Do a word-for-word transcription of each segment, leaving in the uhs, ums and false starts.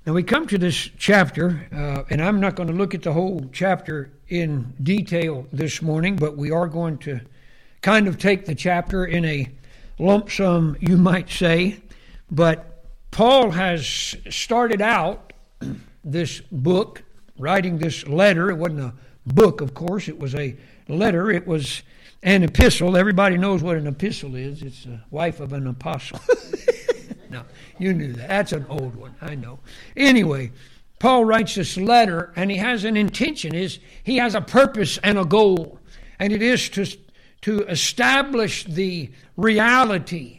Now we come to this chapter, uh, and I'm not going to look at the whole chapter in detail this morning, but we are going to kind of take the chapter in a lump sum, you might say. But Paul has started out this book, writing this letter. It wasn't a book, of course. It was a letter. It was an epistle. Everybody knows what an epistle is. It's the wife of an apostle. No, you knew that. That's an old one, I know. Anyway, Paul writes this letter, and he has an intention. Is he has a purpose and a goal, and it is to, to establish the reality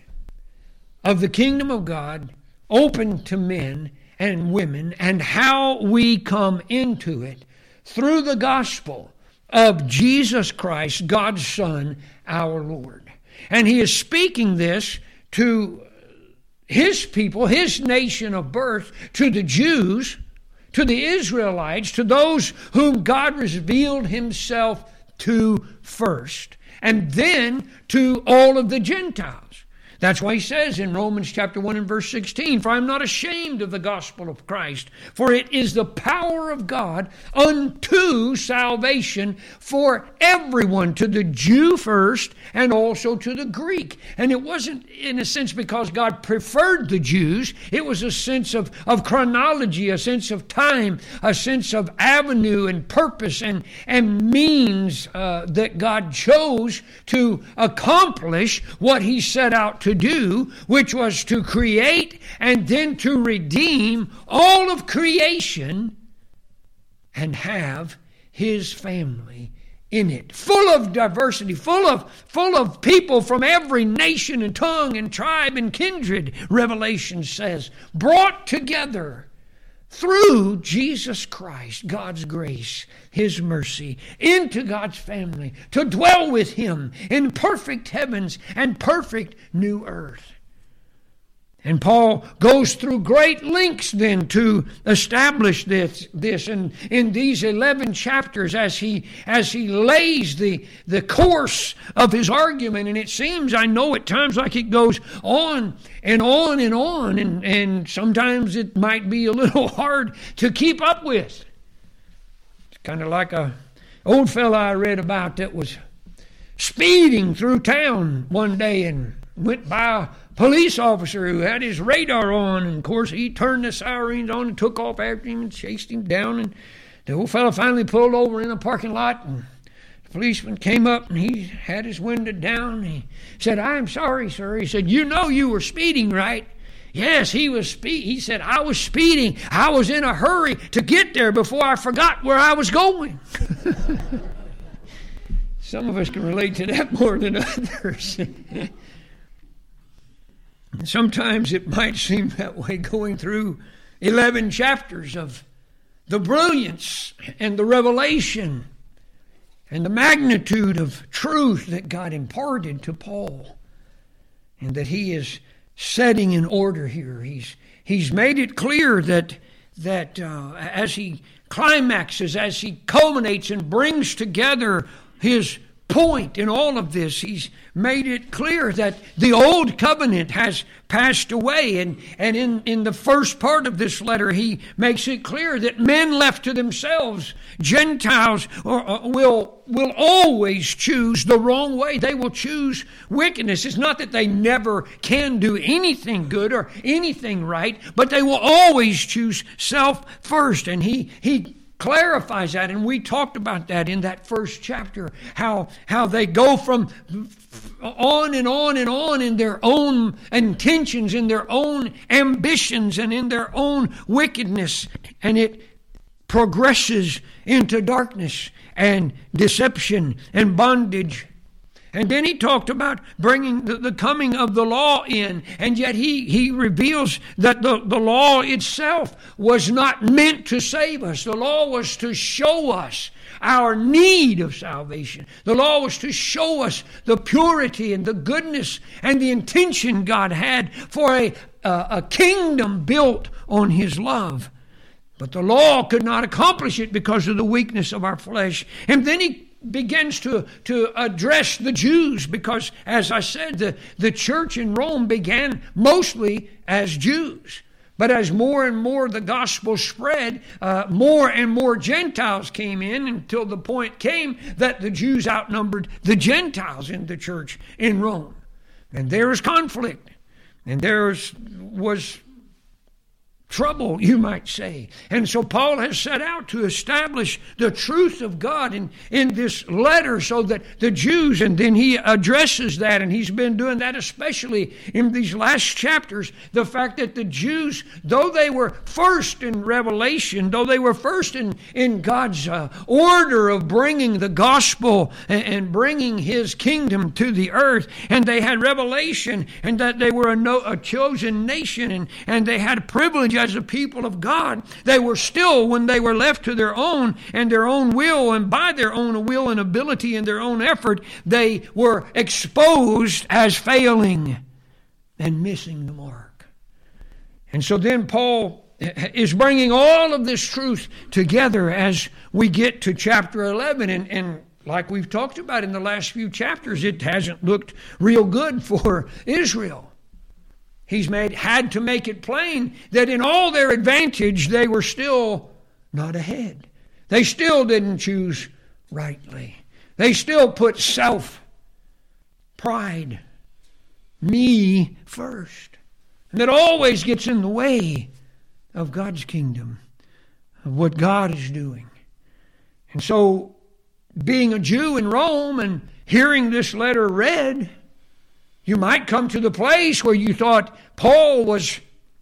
of the kingdom of God open to men and women, and how we come into it through the gospel of Jesus Christ, God's Son, our Lord. And he is speaking this to his people, his nation of birth, to the Jews, to the Israelites, to those whom God revealed himself to first, and then to all of the Gentiles. That's why he says in Romans chapter one and verse sixteen, "For I am not ashamed of the gospel of Christ, for it is the power of God unto salvation for everyone, to the Jew first and also to the Greek." And it wasn't in a sense because God preferred the Jews. It was a sense of, of chronology, a sense of time, a sense of avenue and purpose and, and means uh, that God chose to accomplish what he set out to to do, which was to create and then to redeem all of creation and have his family in it, full of diversity, full of full of people from every nation and tongue and tribe and kindred, Revelation says, brought together through Jesus Christ, God's grace, his mercy, into God's family, to dwell with him in perfect heavens and perfect new earth. And Paul goes through great lengths then to establish this, this and in these eleven chapters as he as he lays the, the course of his argument. And it seems, I know at times, like it goes on and on and on, and, and sometimes it might be a little hard to keep up with. It's kind of like a old fella I read about that was speeding through town one day and went by a police officer who had his radar on, and of course he turned the sirens on and took off after him and chased him down, and the old fellow finally pulled over in a parking lot, and the policeman came up and he had his window down. He said, "I'm sorry, sir." He said, "You know you were speeding, right?" Yes, he was speed. He said, "I was speeding. I was in a hurry to get there before I forgot where I was going." Some of us can relate to that more than others. Sometimes it might seem that way going through eleven chapters of the brilliance and the revelation and the magnitude of truth that God imparted to Paul, and that he is setting in order here. He's he's made it clear that that uh, as he climaxes, as he culminates and brings together his point in all of this, he's made it clear that the old covenant has passed away. And, and in, in the first part of this letter, he makes it clear that men left to themselves, Gentiles, or, uh, will, will always choose the wrong way. They will choose wickedness. It's not that they never can do anything good or anything right, but they will always choose self first. And he, he clarifies that, and we talked about that in that first chapter, how how they go from on and on and on in their own intentions, in their own ambitions, and in their own wickedness, and it progresses into darkness and deception and bondage. And then he talked about bringing the, the coming of the law in. And yet he, he reveals that the, the law itself was not meant to save us. The law was to show us our need of salvation. The law was to show us the purity and the goodness and the intention God had for a, a, a kingdom built on his love. But the law could not accomplish it because of the weakness of our flesh. And then he begins to, to address the Jews because, as I said, the, the church in Rome began mostly as Jews. But as more and more the gospel spread, uh, more and more Gentiles came in until the point came that the Jews outnumbered the Gentiles in the church in Rome. And there was conflict. And there was, was trouble, you might say. And so Paul has set out to establish the truth of God in, in this letter so that the Jews, and then he addresses that, and he's been doing that especially in these last chapters, the fact that the Jews, though they were first in Revelation, though they were first in, in God's uh, order of bringing the gospel and, and bringing his kingdom to the earth, and they had revelation, and that they were a, no, a chosen nation, and, and they had privilege as the people of God, they were still, when they were left to their own and their own will, and by their own will and ability and their own effort, they were exposed as failing and missing the mark. And so then Paul is bringing all of this truth together as we get to chapter eleven, and, and like we've talked about in the last few chapters, it hasn't looked real good for Israel. He's made had to make it plain that in all their advantage, they were still not ahead. They still didn't choose rightly. They still put self, pride, me first. And that always gets in the way of God's kingdom, of what God is doing. And so, being a Jew in Rome and hearing this letter read, you might come to the place where you thought Paul was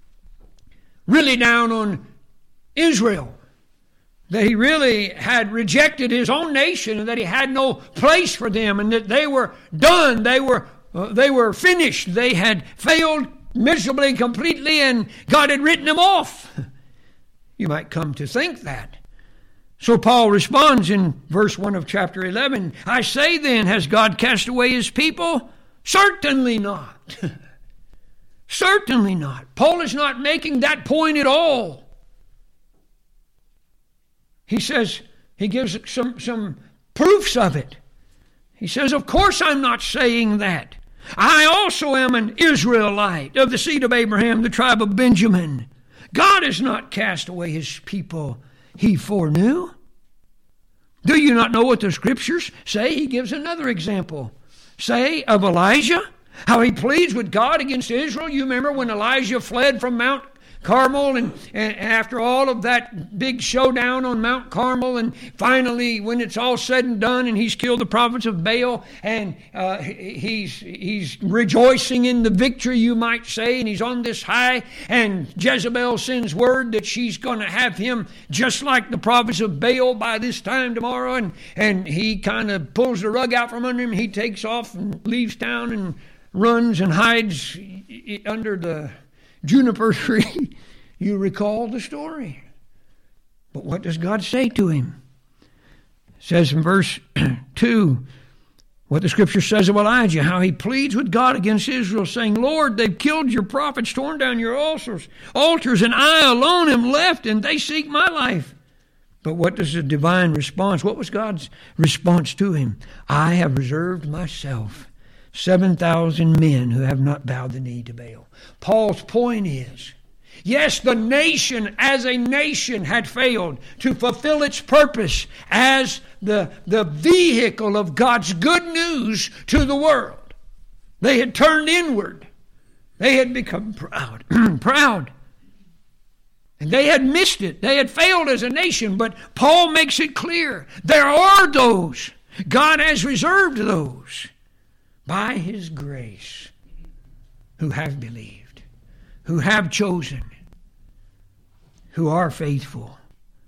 really down on Israel, that he really had rejected his own nation, and that he had no place for them, and that they were done, they were uh, they were finished, they had failed miserably, completely, and God had written them off. You might come to think that. So Paul responds in verse one of chapter eleven, I say then, has God cast away his people? Certainly not. Certainly not. Paul is not making that point at all. He says, he gives some, some proofs of it. He says, of course I'm not saying that. I also am an Israelite of the seed of Abraham, the tribe of Benjamin. God has not cast away his people he foreknew. Do you not know what the scriptures say? He gives another example. Say of Elijah, how he pleads with God against Israel. You remember when Elijah fled from Mount Carmel, and, and after all of that big showdown on Mount Carmel, and finally when it's all said and done and he's killed the prophets of Baal, and uh, he's he's rejoicing in the victory, you might say, and he's on this high, and Jezebel sends word that she's going to have him just like the prophets of Baal by this time tomorrow, and, and he kind of pulls the rug out from under him. He takes off and leaves town and runs and hides under the juniper tree. You recall the story. But what does God say to him? It says in verse two, what the scripture says of Elijah, how he pleads with God against Israel, saying, Lord, they've killed your prophets, torn down your altars, altars, and I alone am left, and they seek my life. But what does the divine response? What was God's response to him? I have reserved myself seven thousand men who have not bowed the knee to Baal. Paul's point is, yes, the nation as a nation had failed to fulfill its purpose as the, the vehicle of God's good news to the world. They had turned inward. They had become proud. proud. And they had missed it. They had failed as a nation. But Paul makes it clear there are those. God has reserved those by his grace who have believed, who have chosen, who are faithful.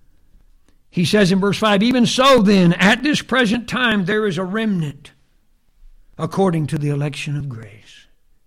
He says in verse five, even so then, at this present time, there is a remnant according to the election of grace.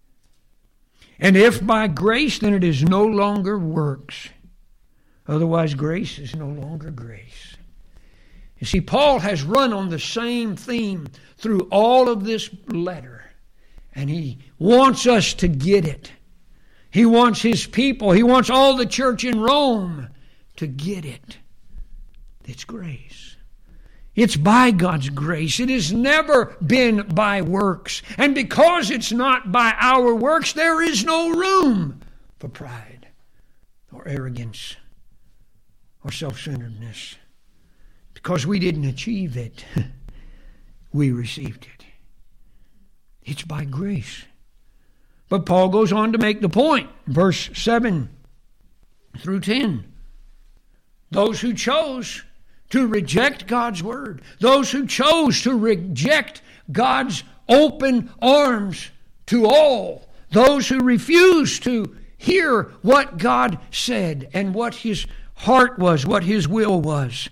And if by grace, then it is no longer works. Otherwise, grace is no longer grace. You see, Paul has run on the same theme through all of this letter. And he wants us to get it. He wants his people, he wants all the church in Rome to get it. It's grace. It's by God's grace. It has never been by works. And because it's not by our works, there is no room for pride. or arrogance or self-centeredness. Because we didn't achieve it, we received it. It's by grace. But Paul goes on to make the point, verse seven through ten. Those who chose to reject God's word, those who chose to reject God's open arms to all, those who refused to hear what God said and what his heart was, what his will was.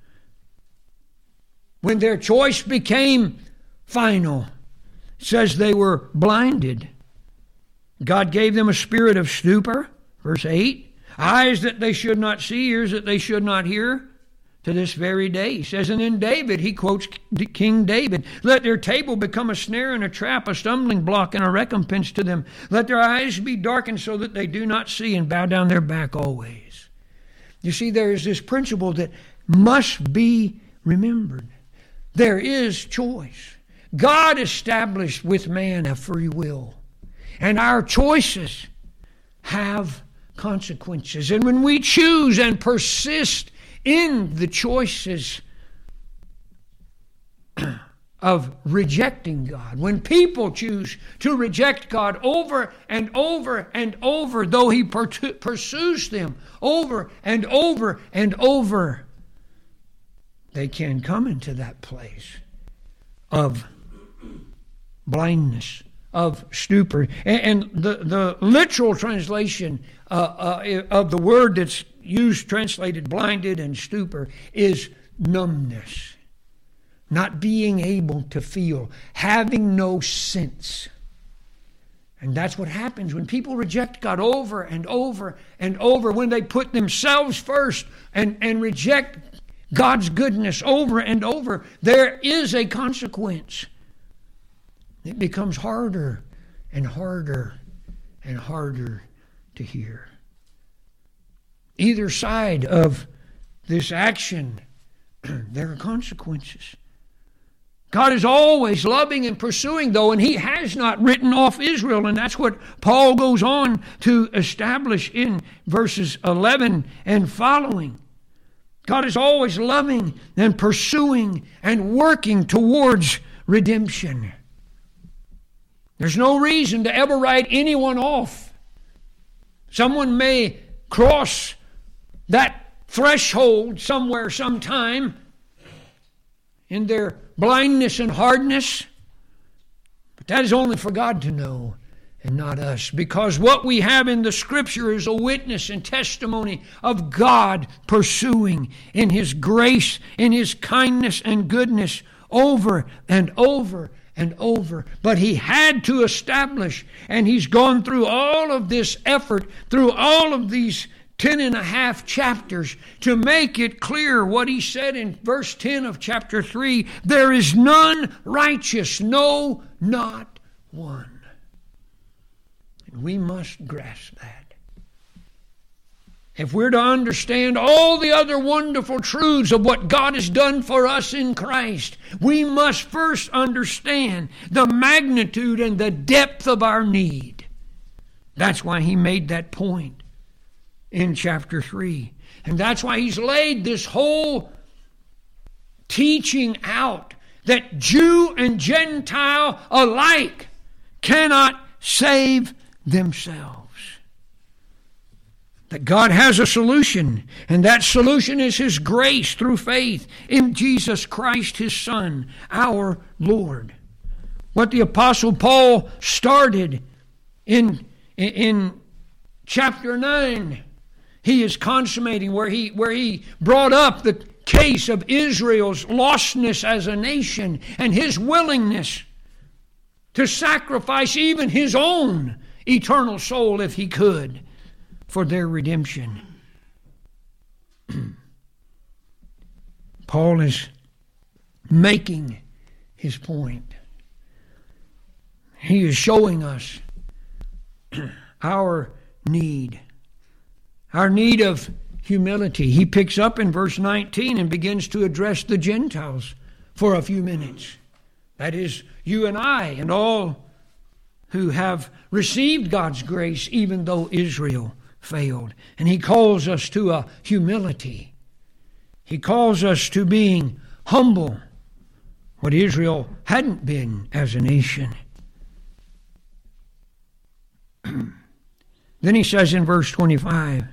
When their choice became final, it says they were blinded. God gave them a spirit of stupor, verse eight, eyes that they should not see, ears that they should not hear, to this very day. He says, and in David, he quotes King David, let their table become a snare and a trap, a stumbling block and a recompense to them. Let their eyes be darkened so that they do not see, and bow down their back always. You see, there is this principle that must be remembered. There is choice. God established with man a free will. And our choices have consequences. And when we choose and persist in the choices of rejecting God, when people choose to reject God over and over and over, though he pursues them over and over and over, they can come into that place of blindness, of stupor. And, and the, the literal translation uh, uh, of the word that's used, translated blinded and stupor, is numbness. Not being able to feel, having no sense. And that's what happens when people reject God over and over and over, when they put themselves first and, and reject God's goodness over and over. There is a consequence. It becomes harder and harder and harder to hear. Either side of this action, there are consequences. God is always loving and pursuing, though, and he has not written off Israel, and that's what Paul goes on to establish in verses eleven and following. God is always loving and pursuing and working towards redemption. There's no reason to ever write anyone off. Someone may cross that threshold somewhere, sometime, in their blindness and hardness, but that is only for God to know and not us, because what we have in the Scripture is a witness and testimony of God pursuing in his grace, in his kindness and goodness, over and over and over. But he had to establish, and he's gone through all of this effort, through all of these ten and a half chapters, to make it clear what he said in verse ten of chapter three, there is none righteous, no, not one. And we must grasp that. If we're to understand all the other wonderful truths of what God has done for us in Christ, we must first understand the magnitude and the depth of our need. That's why he made that point in chapter three. And that's why he's laid this whole teaching out, that Jew and Gentile alike cannot save themselves. That God has a solution, and that solution is his grace through faith in Jesus Christ, his Son, our Lord. What the Apostle Paul started in, in chapter nine, he is consummating, where he, where he brought up the case of Israel's lostness as a nation and his willingness to sacrifice even his own eternal soul, if he could, for their redemption. Paul is making his point. He is showing us our need, our need of humility. He picks up in verse nineteen and begins to address the Gentiles for a few minutes. That is, you and I and all who have received God's grace, even though Israel failed. And He calls us to a humility. He calls us to being humble, what Israel hadn't been as a nation. Then He says in verse twenty-five,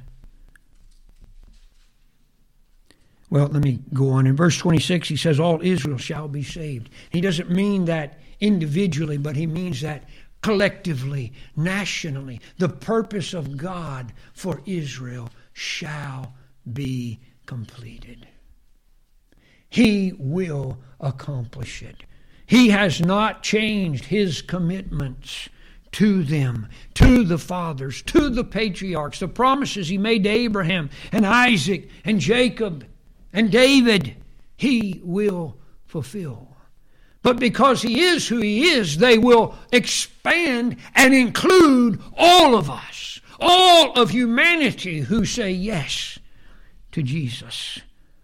well, let me go on. In verse twenty-six, He says, all Israel shall be saved. He doesn't mean that individually, but He means that collectively, nationally. The purpose of God for Israel shall be completed. He will accomplish it. He has not changed His commitments to them, to the fathers, to the patriarchs, the promises He made to Abraham and Isaac and Jacob and David. He will fulfill. But because He is who He is, they will expand and include all of us, all of humanity who say yes to Jesus.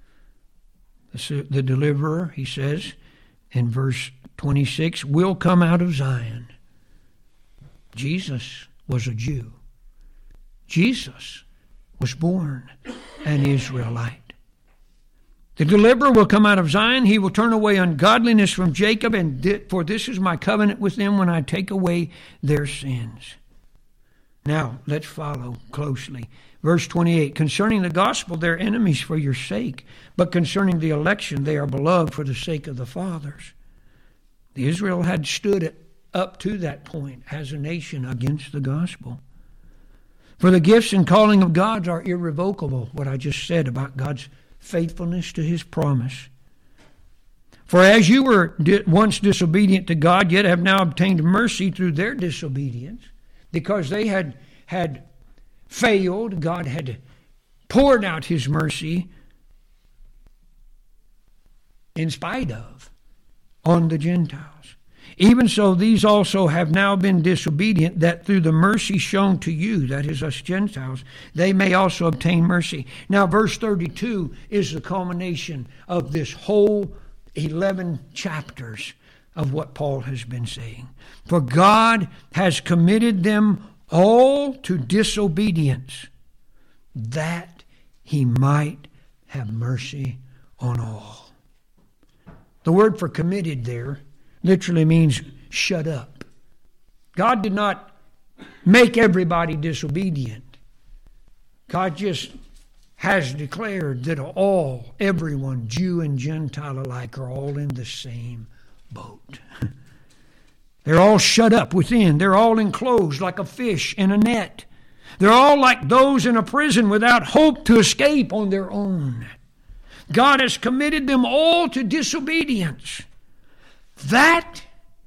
The deliverer, He says in verse twenty-six, will come out of Zion. Jesus was a Jew. Jesus was born an Israelite. The deliverer will come out of Zion. He will turn away ungodliness from Jacob, and for this is my covenant with them when I take away their sins. Now, let's follow closely. Verse twenty-eight, concerning the gospel, they are enemies for your sake, but concerning the election, they are beloved for the sake of the fathers. The Israel had stood up to that point as a nation against the gospel. For the gifts and calling of God are irrevocable, what I just said about God's faithfulness to His promise. For as you were once disobedient to God, yet have now obtained mercy through their disobedience, because they had had failed, God had poured out His mercy in spite of on the Gentiles. Even so, these also have now been disobedient, that through the mercy shown to you, that is us Gentiles, they may also obtain mercy. Now, verse thirty-two is the culmination of this whole eleven chapters of what Paul has been saying. For God has committed them all to disobedience, that He might have mercy on all. The word for committed there literally means shut up. God did not make everybody disobedient. God just has declared that all, everyone, Jew and Gentile alike, are all in the same boat. They're all shut up within. They're all enclosed like a fish in a net. They're all like those in a prison without hope to escape on their own. God has committed them all to disobedience, that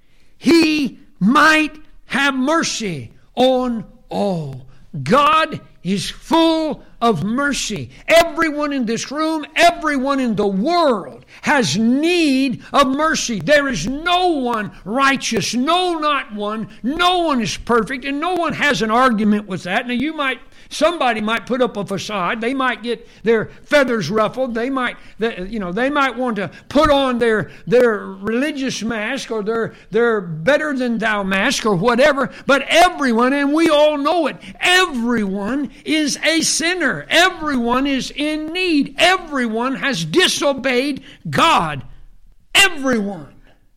He might have mercy on all. God is full of mercy. Everyone in this room, everyone in the world has need of mercy. There is no one righteous, no, not one. No one is perfect, and no one has an argument with that. Now, you might, somebody might put up a facade. They might get their feathers ruffled. They might, you know, they might want to put on their their religious mask or their their better than thou mask or whatever. But everyone, and we all know it, everyone is a sinner. Everyone is in need. Everyone has disobeyed God. Everyone.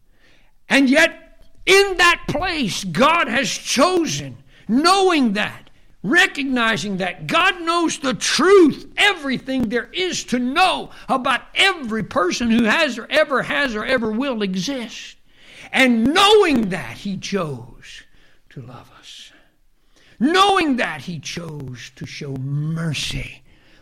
And yet, in that place, God has chosen, knowing that, recognizing that God knows the truth, everything there is to know about every person who has or ever has or ever will exist. And knowing that, He chose to love us. Knowing that, He chose to show mercy.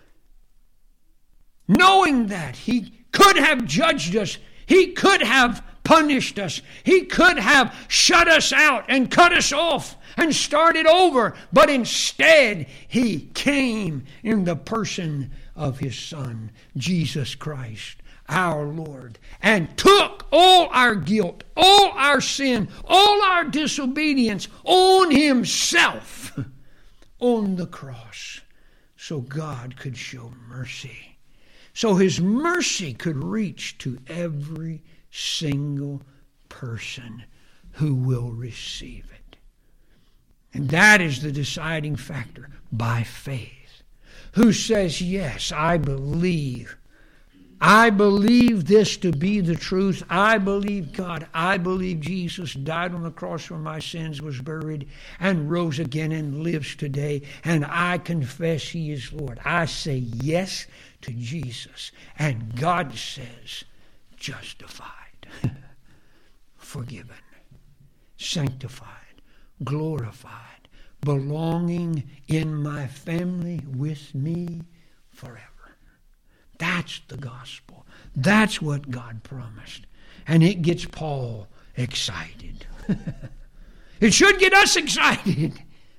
Knowing that, He could have judged us. He could have punished us. He could have shut us out and cut us off and started over. But instead, He came in the person of His Son, Jesus Christ, our Lord, and took all our guilt, all our sin, all our disobedience on Himself on the cross, so God could show mercy. So His mercy could reach to every single person who will receive it. And that is the deciding factor. By faith. Who says, yes, I believe. I believe this to be the truth. I believe God. I believe Jesus died on the cross for my sins, was buried, and rose again and lives today. And I confess He is Lord. I say yes to Jesus. And God says, justified, forgiven, sanctified, glorified, belonging in my family with me forever. That's the gospel. That's what God promised. And it gets Paul excited. It should get us excited.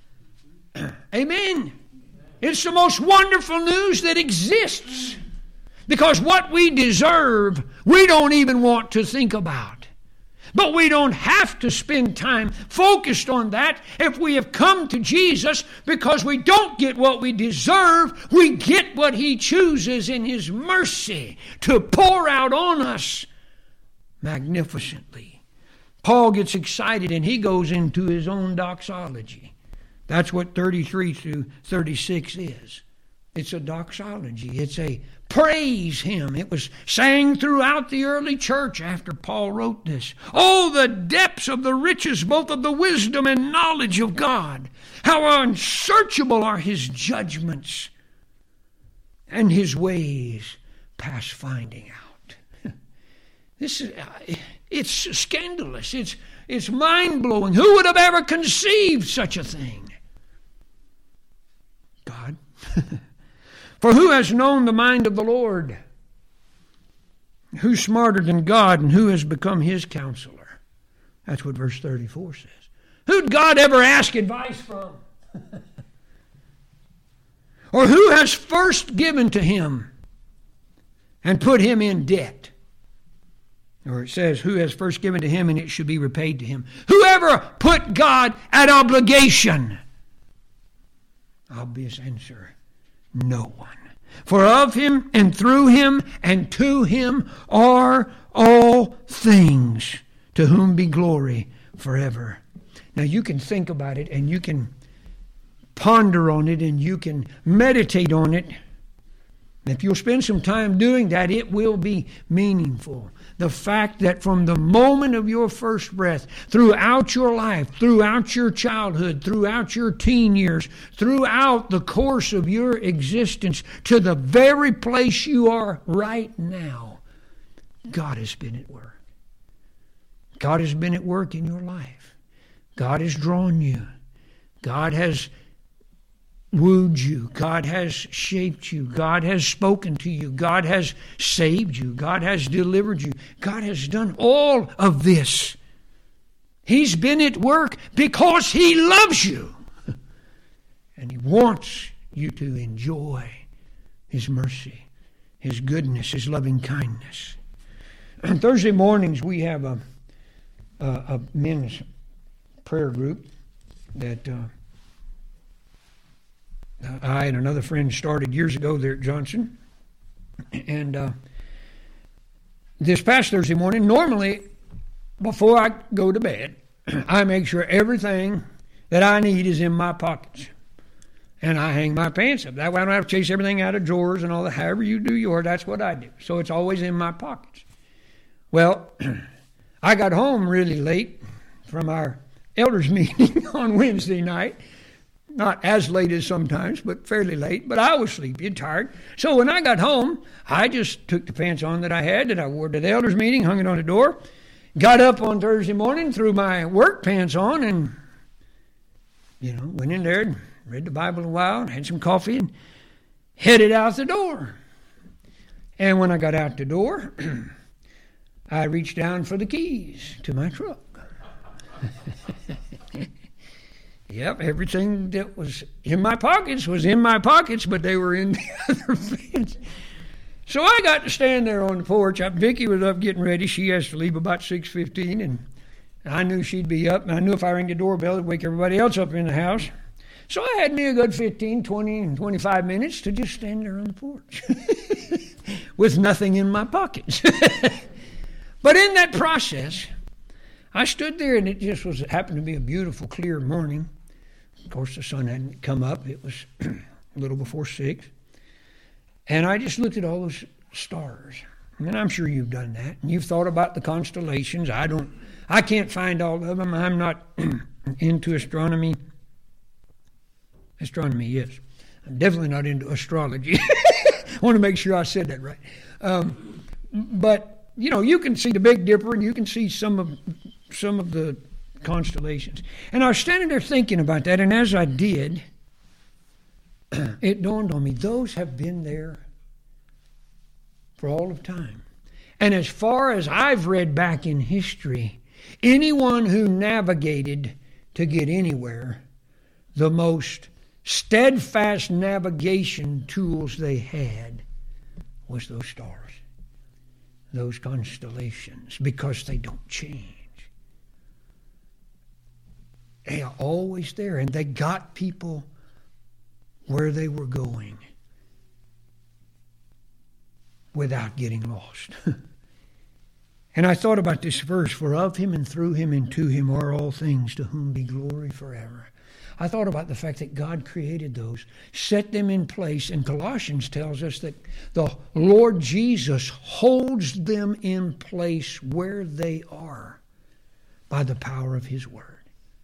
Amen. It's the most wonderful news that exists. Because what we deserve, we don't even want to think about. But we don't have to spend time focused on that if we have come to Jesus, because we don't get what we deserve. We get what He chooses in His mercy to pour out on us magnificently. Paul gets excited and he goes into his own doxology. That's what thirty-three through thirty-six is. It's a doxology. It's a praise hymn. It was sang throughout the early church after Paul wrote this. Oh, the depths of the riches, both of the wisdom and knowledge of God. How unsearchable are His judgments, and His ways past finding out. This is, it's scandalous. It's, it's mind-blowing. Who would have ever conceived such a thing? God. For who has known the mind of the Lord? Who's smarter than God, and who has become His counselor? That's what verse thirty-four says. Who'd God ever ask advice from? Or who has first given to Him and put Him in debt? Or it says, who has first given to Him and it should be repaid to him? Whoever put God at obligation? Obvious answer. No one. For of Him and through Him and to Him are all things, to whom be glory forever. Now you can think about it and you can ponder on it and you can meditate on it. If you'll spend some time doing that, it will be meaningful. The fact that from the moment of your first breath, throughout your life, throughout your childhood, throughout your teen years, throughout the course of your existence, to the very place you are right now, God has been at work. God has been at work in your life. God has drawn you. God has wooed you. God has shaped you. God has spoken to you. God has saved you. God has delivered you. God has done all of this. He's been at work because He loves you. And He wants you to enjoy His mercy, His goodness, His loving kindness. On Thursday mornings we have a, a, a men's prayer group that uh, I and another friend started years ago there at Johnson. And uh, this past Thursday morning, normally before I go to bed, I make sure everything that I need is in my pockets. And I hang my pants up. That way I don't have to chase everything out of drawers and all that. However you do yours, that's what I do. So it's always in my pockets. Well, I got home really late from our elders meeting on Wednesday night. Not as late as sometimes, but fairly late. But I was sleepy and tired. So when I got home, I just took the pants on that I had that I wore to the elders meeting, hung it on the door, got up on Thursday morning, threw my work pants on, and, you know, went in there and read the Bible a while, and had some coffee, and headed out the door. And when I got out the door, I reached down for the keys to my truck. Yep, everything that was in my pockets was in my pockets, but they were in the other pants. So I got to stand there on the porch. Vicki was up getting ready. She has to leave about six fifteen, and I knew she'd be up, and I knew if I rang the doorbell, it'd wake everybody else up in the house. So I had me a good fifteen, twenty, and twenty-five minutes to just stand there on the porch with nothing in my pockets. But in that process, I stood there, and it just was happened to be a beautiful, clear morning. course, the sun hadn't come up. It was a little before six. And I just looked at all those stars. And I'm sure you've done that. And you've thought about the constellations. I don't, I can't find all of them. I'm not into astronomy. Astronomy, yes. I'm definitely not into astrology. I want to make sure I said that right. Um, but, you know, you can see the Big Dipper and you can see some of some of the constellations. And I was standing there thinking about that, and as I did, it dawned on me, those have been there for all of time. And as far as I've read back in history, anyone who navigated to get anywhere, the most steadfast navigation tools they had was those stars, those constellations, because they don't change. They are always there, and they got people where they were going without getting lost. And I thought about this verse, for of him and through him and to him are all things, to whom be glory forever. I thought about the fact that God created those, set them in place, and Colossians tells us that the Lord Jesus holds them in place where they are by the power of his word.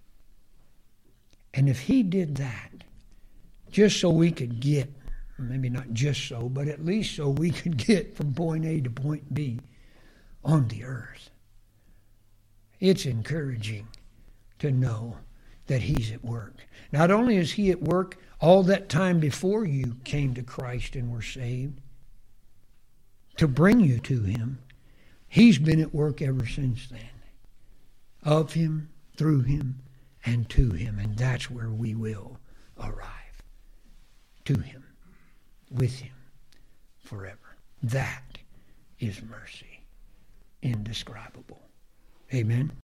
And if he did that, just so we could get, maybe not just so, but at least so we could get from point A to point B on the earth, it's encouraging to know that he's at work. Not only is he at work all that time before you came to Christ and were saved, to bring you to him, he's been at work ever since then. Of him, through him, and to him. And that's where we will arrive. To him, with him, forever. That is mercy, indescribable. Amen.